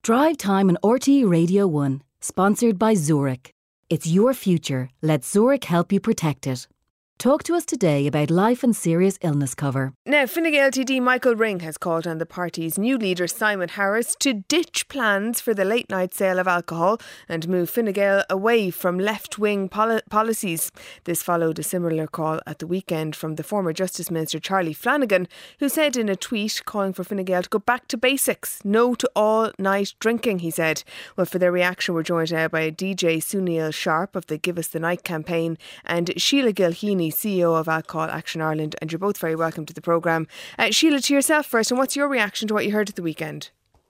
Drive Time on RTE Radio 1, sponsored by Zurich. It's your future. Let Zurich help you protect it. Talk to us today about life and serious illness cover. Now, Fine Gael TD Michael Ring has called on the party's new leader Simon Harris to ditch plans for the late night sale of alcohol and move Fine Gael away from left-wing policies. This followed a similar call at the weekend from the former Justice Minister Charlie Flanagan, who said in a tweet calling for Fine Gael to go back to basics. No to all night drinking, he said. Well, for their reaction, we're joined now by DJ Sunil Sharp of the Give Us the Night campaign and Sheila Gilheany, CEO of Alcohol Action Ireland, and you're both very welcome to the programme. Sheila, to yourself first, and what's your reaction to what you heard at the weekend?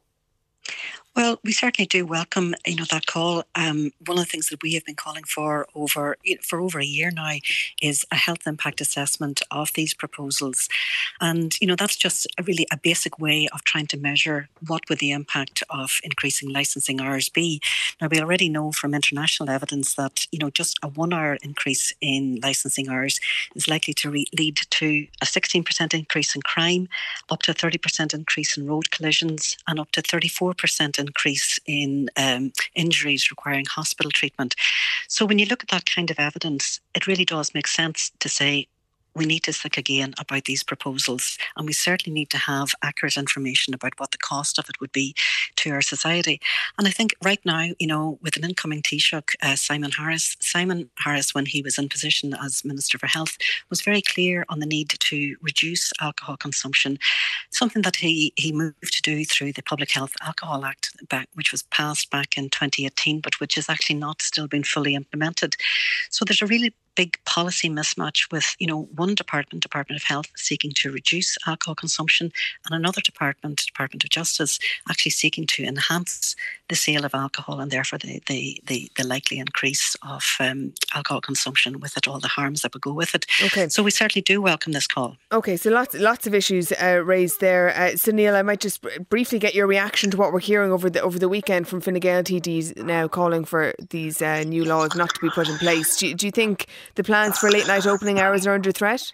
Well, we certainly do welcome, that call. One of the things that we have been calling for over a year now is a health impact assessment of these proposals, and that's just really a basic way of trying to measure what would the impact of increasing licensing hours be. Now, we already know from international evidence that just a 1 hour increase in licensing hours is likely to lead to a 16% increase in crime, up to a 30% increase in road collisions, and up to 34% increase in injuries requiring hospital treatment. So when you look at that kind of evidence, it really does make sense to say we need to think again about these proposals, and we certainly need to have accurate information about what the cost of it would be to our society. And I think right now, with an incoming Taoiseach, Simon Harris, when he was in position as Minister for Health, was very clear on the need to reduce alcohol consumption, something that he moved to do through the Public Health Alcohol Act, which was passed back in 2018, but which has actually not still been fully implemented. So there's a really big policy mismatch with, one Department of Health, seeking to reduce alcohol consumption, and another Department of Justice, actually seeking to enhance the sale of alcohol and therefore the likely increase of alcohol consumption with it, all the harms that would go with it. Okay. So we certainly do welcome this call. Okay, so lots of issues raised there. Sunil, I might just briefly get your reaction to what we're hearing over the weekend from Fine Gael TDs now calling for these new laws not to be put in place. Do you think the plans for late night opening hours are under threat?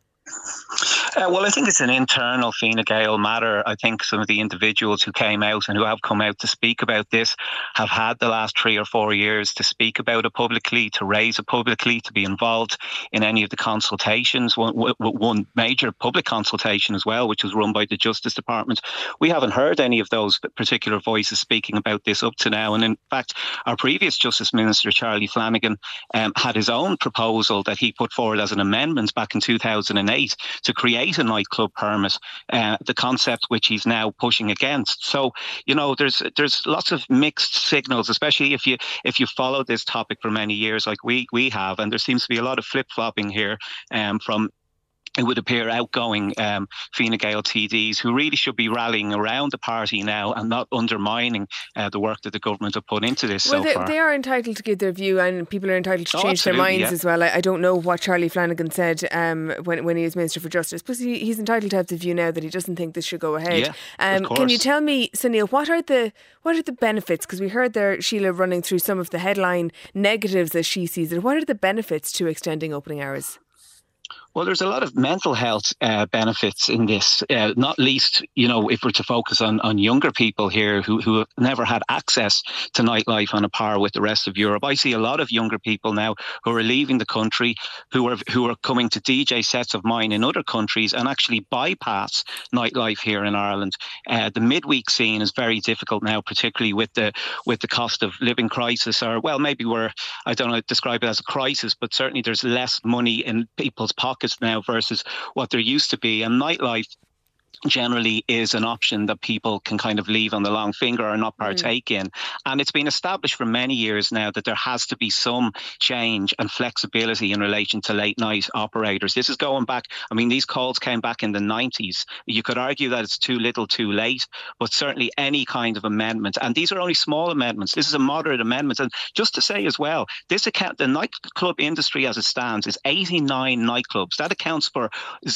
Well, I think it's an internal Fine Gael matter. I think some of the individuals who came out and who have come out to speak about this have had the last 3 or 4 years to speak about it publicly, to raise it publicly, to be involved in any of the consultations. One major public consultation as well, which was run by the Justice Department. We haven't heard any of those particular voices speaking about this up to now. And in fact, our previous Justice Minister, Charlie Flanagan, had his own proposal that he put forward as an amendment back in 2008 to create a nightclub permit, the concept which he's now pushing against. So, there's lots of mixed signals, especially if you follow this topic for many years like we have, and there seems to be a lot of flip-flopping here from, it would appear, outgoing Fine Gael TDs who really should be rallying around the party now and not undermining the work that the government have put into this so far. They are entitled to give their view, and people are entitled to change their minds as well. I don't know what Charlie Flanagan said when he was Minister for Justice, but he's entitled to have the view now that he doesn't think this should go ahead. Of course. Can you tell me, Sunil, what are the benefits? Because we heard there Sheila running through some of the headline negatives as she sees it. What are the benefits to extending opening hours? Well, there's a lot of mental health benefits in this, not least, if we're to focus on younger people here who have never had access to nightlife on a par with the rest of Europe. I see a lot of younger people now who are leaving the country, who are coming to DJ sets of mine in other countries and actually bypass nightlife here in Ireland. The midweek scene is very difficult now, particularly with the cost of living crisis, or maybe I don't know, describe it as a crisis, but certainly there's less money in people's pockets now versus what there used to be, and nightlife generally is an option that people can kind of leave on the long finger or not partake in. And it's been established for many years now that there has to be some change and flexibility in relation to late night operators. This is going back, these calls came back in the 90s. You could argue that it's too little too late, but certainly any kind of amendment, and these are only small amendments, this is a moderate amendment. And just to say as well, the nightclub industry as it stands is 89 nightclubs. That accounts for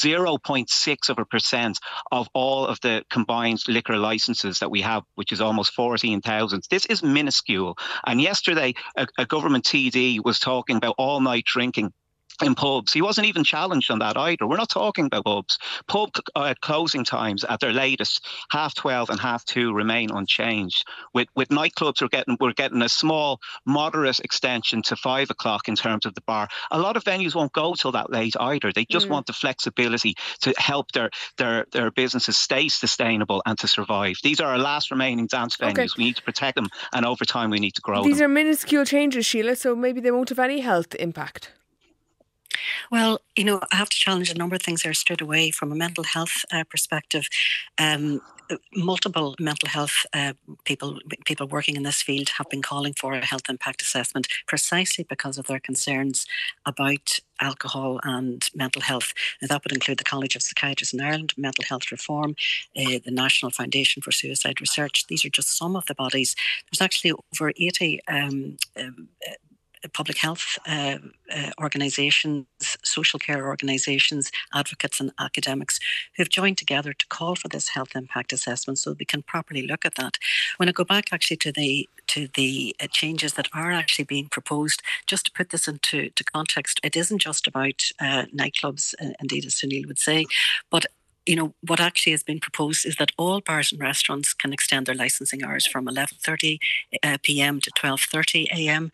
0.6% of all of the combined liquor licenses that we have, which is almost 14,000. This is minuscule. And yesterday, a government TD was talking about all-night drinking in pubs. He wasn't even challenged on that either. We're not talking about pubs. Pub closing times at their latest, 12:30 and 2:30, remain unchanged. With nightclubs, we're getting a small, moderate extension to 5 o'clock in terms of the bar. A lot of venues won't go till that late either. They just want the flexibility to help their businesses stay sustainable and to survive. These are our last remaining dance venues. Okay. We need to protect them, and over time we need to grow them. These are minuscule changes, Sheila, so maybe they won't have any health impact. Well, I have to challenge a number of things there straight away from a mental health perspective. Multiple mental health people working in this field have been calling for a health impact assessment precisely because of their concerns about alcohol and mental health. And that would include the College of Psychiatrists in Ireland, Mental Health Reform, the National Foundation for Suicide Research. These are just some of the bodies. There's actually over 80 public health organisations, social care organisations, advocates and academics who have joined together to call for this health impact assessment so we can properly look at that. When I go back actually to the changes that are actually being proposed, just to put this into context, it isn't just about nightclubs, indeed, as Sunil would say, but what actually has been proposed is that all bars and restaurants can extend their licensing hours from 11:30 p.m. to 12:30 a.m.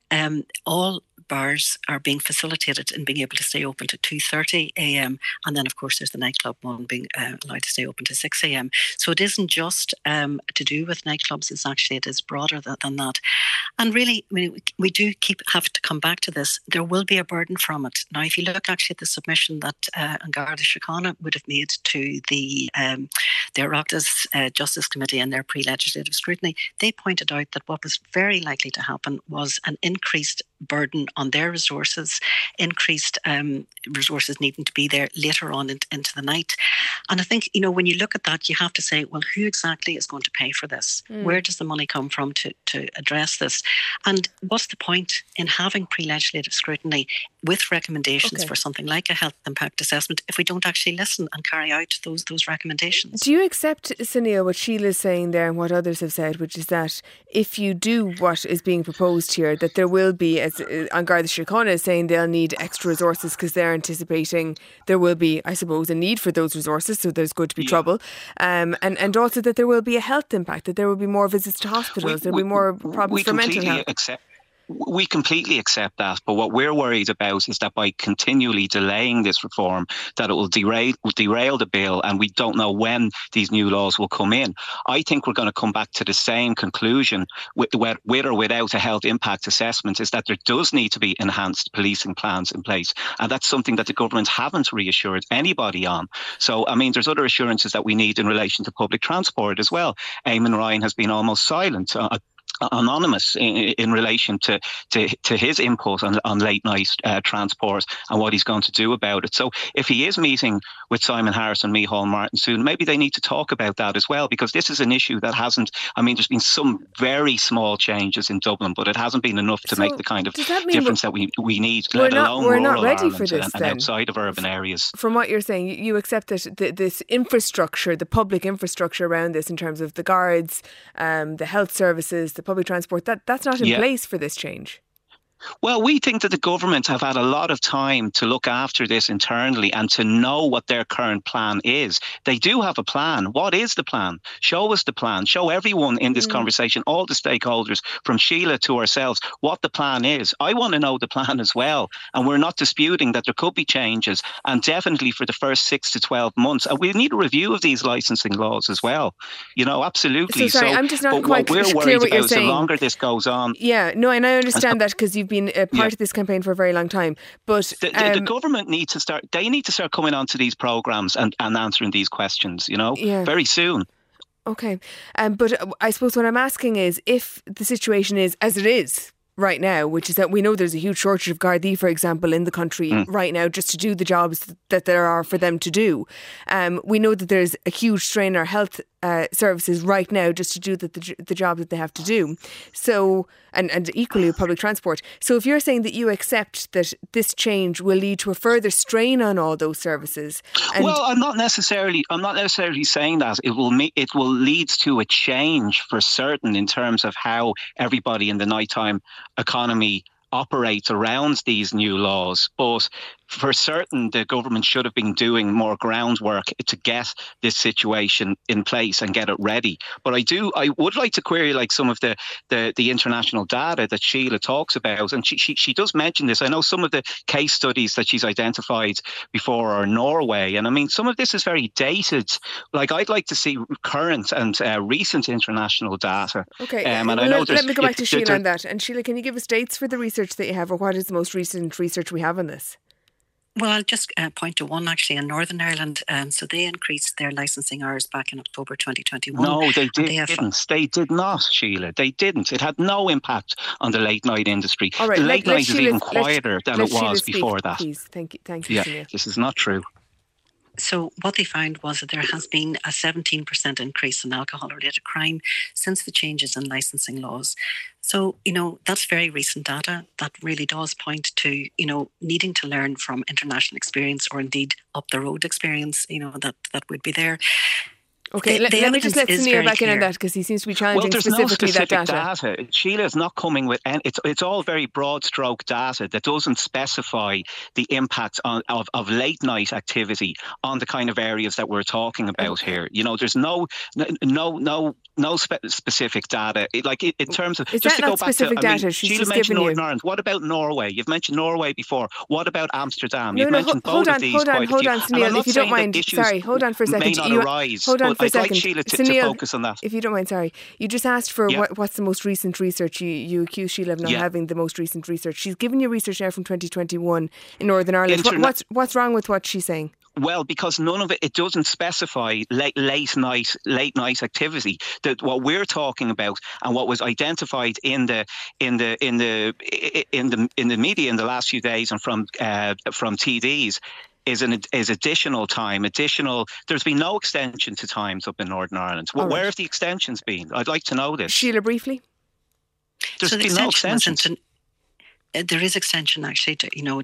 All bars are being facilitated in being able to stay open to 2:30 a.m. And then, of course, there's the nightclub one being allowed to stay open to 6 a.m. So it isn't just to do with nightclubs. It is broader than that. And really, we do have to come back to this. There will be a burden from it. Now, if you look actually at the submission that An Garda Síochána would have made to the Oireachtas Justice Committee and their pre-legislative scrutiny, they pointed out that what was very likely to happen was an increased burden on their resources, increased resources needing to be there later on into the night. And I think, when you look at that, you have to say, well, who exactly is going to pay for this? Where does the money come from to address this? And what's the point in having pre-legislative scrutiny with recommendations for something like a health impact assessment if we don't actually listen and carry out those recommendations? Do you accept, Sunil, what Sheila's saying there and what others have said, which is that if you do what is being proposed here, that there will be, as An Garda Síochána is saying, they'll need extra resources because they're anticipating there will be, I suppose, a need for those resources, so there's going to be trouble. And also that there will be a health impact, that there will be more visits to hospitals, there will be more problems for mental health. We completely accept that, but what we're worried about is that by continually delaying this reform, that it will derail the bill, and we don't know when these new laws will come in. I think we're going to come back to the same conclusion with or without a health impact assessment, is that there does need to be enhanced policing plans in place, and that's something that the government haven't reassured anybody on. So, there's other assurances that we need in relation to public transport as well. Eamon Ryan has been almost silent, anonymous in relation to his input on late night transport and what he's going to do about it. So if he is meeting with Simon Harris and Micheál Martin soon, maybe they need to talk about that as well, because this is an issue that hasn't, there's been some very small changes in Dublin, but it hasn't been enough to make the kind of difference that we need, let alone rural Ireland and outside of urban areas. From what you're saying, you accept that this infrastructure, the public infrastructure around this in terms of the guards, the health services, the public transport, that's not in place for this change. Well, we think that the government have had a lot of time to look after this internally and to know what their current plan is. They do have a plan. What is the plan? Show us the plan. Show everyone in this conversation, all the stakeholders, from Sheila to ourselves, what the plan is. I want to know the plan as well. And we're not disputing that there could be changes, and definitely for the first 6 to 12 months. And we need a review of these licensing laws as well. Absolutely. So, I'm just not quite clear what you're saying. The longer this goes on. Yeah, no, and I understand that because you've been a part of this campaign for a very long time. But the government needs to start. They need to start coming onto these programmes and answering these questions. Very soon. Okay, but I suppose what I'm asking is, if the situation is as it is right now, which is that we know there's a huge shortage of Gardaí, for example, in the country right now, just to do the jobs that there are for them to do. We know that there's a huge strain on our health services right now just to do the job that they have to do. So, and equally with public transport. So if you're saying that you accept that this change will lead to a further strain on all those services. Well, I'm not necessarily saying that. It will lead to a change for certain in terms of how everybody in the nighttime economy operates around these new laws. But for certain, the government should have been doing more groundwork to get this situation in place and get it ready. But I would like to query like some of the international data that Sheila talks about, and she does mention this. I know some of the case studies that she's identified before are Norway, and I mean some of this is very dated. Like I'd like to see current and recent international data. Okay, and I know let me go back to Sheila on that. And Sheila, can you give us dates for the research that you have, or what is the most recent research we have on this? Well, I'll just point to one actually in Northern Ireland. So they increased their licensing hours back in October 2021. No, they didn't. They did not, Sheila. They didn't. It had no impact on the late night industry. All right, the late night is even quieter than it was speak, before that. Please, thank you, yeah, Sunil. This is not true. So what they found was that there has been a 17% increase in alcohol-related crime since the changes in licensing laws. So, that's very recent data that really does point to, needing to learn from international experience, or indeed up the road experience, that would be there. Okay, let me just let Sunil back in on that, because he seems to be challenging specifically that data. Sheila's not coming with any. It's all very broad stroke data that doesn't specify the impact of late night activity on the kind of areas that we're talking about here. There's no specific data. In terms of is just that to go back to data, Sheila mentioned Northern Ireland. What about Norway? You've mentioned Norway before. What about Amsterdam? You've mentioned both of these. Hold on, Sunil, if you don't mind. Sorry, hold on for a second. Hold on. I'd like Sheila to focus on that. If you don't mind, sorry. You just asked for what's the most recent research. You accused Sheila of not having the most recent research. She's given you research now from 2021 in Northern Ireland. What's wrong with what she's saying? Well, because none of it doesn't specify late night activity. That what we're talking about and what was identified in the media in the last few days and from TDs is additional time. There's been no extension to times up in Northern Ireland. Where have the extensions been? I'd like to know this. Sheila, briefly. There's been no extensions. There is extension actually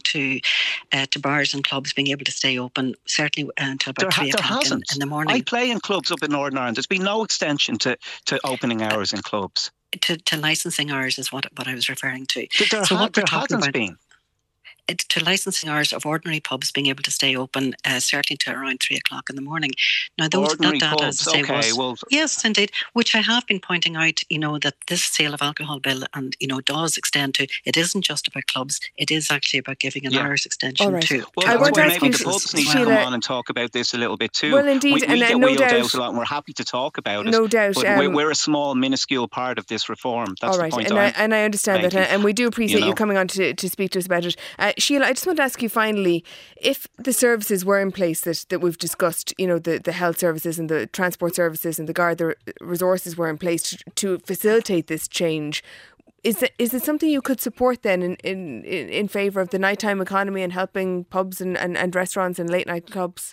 to bars and clubs being able to stay open certainly until about 3 o'clock in the morning. I play in clubs up in Northern Ireland. There's been no extension to opening hours in clubs. To licensing hours is what I was referring to. There hasn't been. To licensing hours of ordinary pubs being able to stay open certainly to around 3 o'clock in the morning. Now, that data, as I say, yes, indeed, which I have been pointing out, that this sale of alcohol bill and, does extend to, it isn't just about clubs, it is actually about giving an hour's extension to. Well, I want to ask you, the pubs need to come on and talk about this a little bit too. Well, indeed, we and get no wheeled doubt, out a lot and we're happy to talk about it. No doubt. But we're a small, minuscule part of this reform. That's all right, the point. And I understand that, and we do appreciate you coming on to speak to us about it. Sheila, I just want to ask you finally, if the services were in place that we've discussed, the health services and the transport services and the Garda resources were in place to facilitate this change, is it something you could support then in favour of the nighttime economy and helping pubs and restaurants and late night clubs?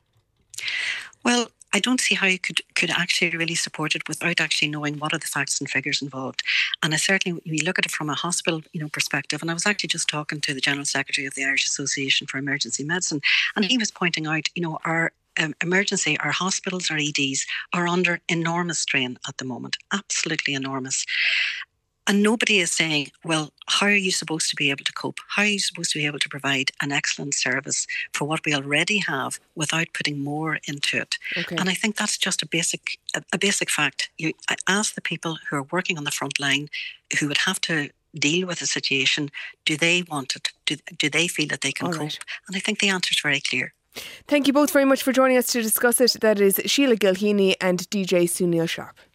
Well, I don't see how you could actually really support it without actually knowing what are the facts and figures involved. And I certainly, when you look at it from a hospital, perspective, and I was actually just talking to the General Secretary of the Irish Association for Emergency Medicine, and he was pointing out, our hospitals, our EDs are under enormous strain at the moment, absolutely enormous. And nobody is saying, well, how are you supposed to be able to cope? How are you supposed to be able to provide an excellent service for what we already have without putting more into it? Okay. And I think that's just a basic fact. I ask the people who are working on the front line, who would have to deal with the situation, do they want it? Do they feel that they can cope? Right. And I think the answer is very clear. Thank you both very much for joining us to discuss it. That is Sheila Gilheany and DJ Sunil Sharp.